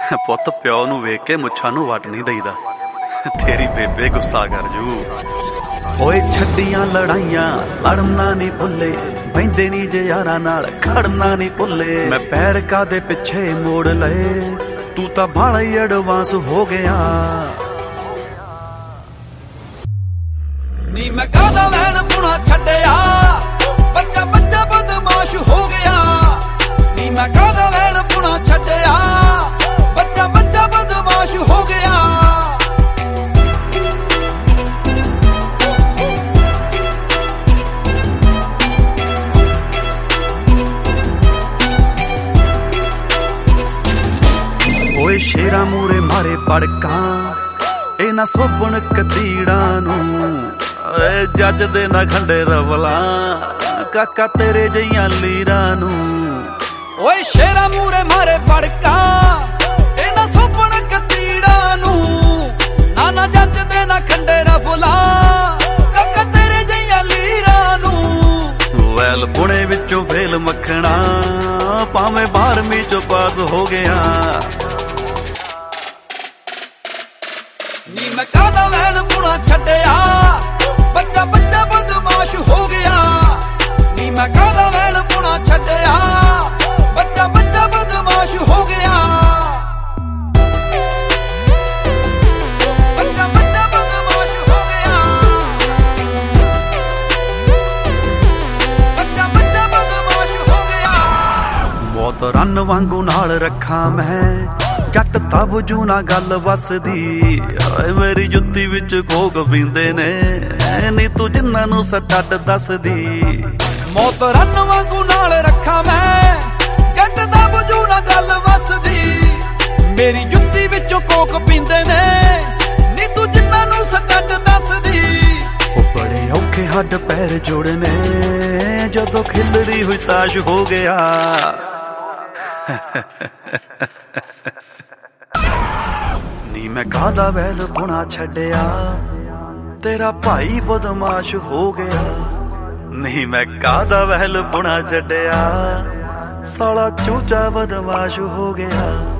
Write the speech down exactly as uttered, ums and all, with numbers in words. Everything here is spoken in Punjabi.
ਪੁੱਤ ਪਿਓ ਨੂੰ ਵੇਖ ਕੇ ਮੁੱਛਾਂ ਨੂੰ ਵੱਟ ਨਹੀਂ ਦਈਦਾ, ਤੇਰੀ ਬੇਬੇ ਗੁੱਸਾ ਕਰ ਜੂ। ਓਏ ਛੱਡੀਆਂ ਲੜਾਈਆਂ ਲੜਨਾ ਨਹੀਂ ਭੁੱਲੇ, ਬਹਿੰਦੇ ਨਹੀਂ ਜੇ ਯਾਰਾਂ ਨਾਲ ਖੜਨਾ ਨਹੀਂ ਭੁੱਲੇ। ਮੈਂ ਪੈਰ ਕਾਦੇ ਪਿੱਛੇ ਮੋੜ ਲਏ, ਤੂੰ ਤਾਂ ਬਾਹਲਾ ਹੀ ਐਡਵਾਂਸ ਹੋ ਗਿਆ। ਨੀ ਮੈਂ ਕਾਹਦਾ ਵੈਣ ਪੁਣਾ ਛੱਡਿਆ, ਬੱਚਾ ਬੱਚਾ ਬਦਮਾਸ਼ ਹੋ ਗਿਆ। ਨੀ ਮੈਂ ਕਾਹਦਾ ਵੈਣ ਪੁਣਾ ਛੱਡਿਆ, ਬੱਚਾ ਬੱਚਾ ਬਦਮਾਸ਼ ਹੋ ਗਿਆ। ਓਏ ਸ਼ੇਰਾਂ ਮੂਰੇ ਮਾਰੇ ਪੜਕਾਂ, ਇਹ ਨਾ ਸੋਪਣ ਕਤੀੜਾਂ ਨੂੰ। ਓਏ ਜੱਜ ਦੇ ਨਾ ਖੰਡੇ ਰਵਲਾਂ, ਕਾਕਾ ਤੇਰੇ ਜਈਆਂ ਲੀਰਾਂ ਨੂੰ। ਓਏ ਸ਼ੇਰਾਂ ਮੂਰੇ ਮਾਰੇ ਪੜਕਾਂ, ਇਹ ਨਾ ਸੋਪਣ ਕਤੀੜਾਂ ਨੂੰ। ਨਾ ਨਾ ਜੱਜ ਦੇ ਨਾ ਖੰਡੇ ਰਵਲਾਂ, ਕਾਕਾ ਤੇਰੇ ਜਈਆਂ ਲੀਰਾਂ ਨੂੰ। ਵੈਲ ਪੁਣੇ ਵਿੱਚੋਂ ਵੇਲ ਮੱਖਣਾ, ਭਾਵੇਂ ਬਾਰਵੀਂ ਚੋਂ ਪਾਸ ਹੋ ਗਿਆ। ਨੀ ਮੈਂ ਕਾਹਦਾ ਵੈਣ ਪੁਣਾ ਛੱਡਿਆ, ਬੱਚਾ ਬੱਚਾ ਬਦਮਾਸ਼ ਹੋ ਗਿਆ। ਨੀ ਮੈਂ ਕਾਹਦਾ ਵੈਣ ਪੁਣਾ ਛੱਡਿਆ, ਬੱਚਾ ਬੱਚਾ ਬਦਮਾਸ਼ ਹੋ ਗਿਆ। ਬੱਚਾ ਬੱਚਾ ਬਦਮਾਸ਼ ਹੋ ਗਿਆ। ਬੱਚਾ ਬੱਚਾ ਬਦਮਾਸ਼ ਹੋ ਗਿਆ। ਬਹੁਤ ਰੰਨ ਵਾਂਗੂ ਨਾਲ ਰੱਖਾਂ ਮੈਂ, ਜੱਟ ਤਬਜੂ ਨਾ ਗੱਲ ਵਸਦੀ। ਓਏ ਮੇਰੀ ਜੁੱਤੀ ਵਿੱਚ ਕੋਕ ਪੀਂਦੇ ਨੇ, ਨੀ ਤੂੰ ਜਿੰਨਾਂ ਨੂੰ ਸਟੱਡ ਦੱਸਦੀ। ਮੌਤ ਰੰਨ ਵਾਂਗੂ ਨਾਲ ਰੱਖਾਂ ਮੈਂ, ਜੱਟ ਤਬਜੂ ਨਾ ਗੱਲ ਵਸਦੀ। ਮੇਰੀ ਜੁੱਤੀ ਵਿੱਚੋਂ ਕੋਕ ਪੀਂਦੇ ਨੇ, ਨੀ ਤੂੰ ਜਿੰਨਾਂ ਨੂੰ ਸਟੱਡ ਦੱਸਦੀ। ਉਹ ਬੜੇ ਔਖੇ ਹੱਡ ਪੈਰ ਜੋੜਨੇ, ਜਦੋਂ ਖਿਲਰੀ ਹੋਈ ਤਾਸ਼ ਹੋ ਗਿਆ। ਨੀ ਮੈਂ ਕਾਹਦਾ ਵੈਲ ਪੁਣਾ ਛੱਡਿਆ, ਤੇਰਾ ਭਾਈ ਬਦਮਾਸ਼ ਹੋ ਗਿਆ। ਨੀ ਮੈਂ ਕਾਹਦਾ ਵੈਲ ਪੁਣਾ ਛੱਡਿਆ, ਸਾਲਾ ਚੂਚਾ ਬਦਮਾਸ਼ ਹੋ ਗਿਆ।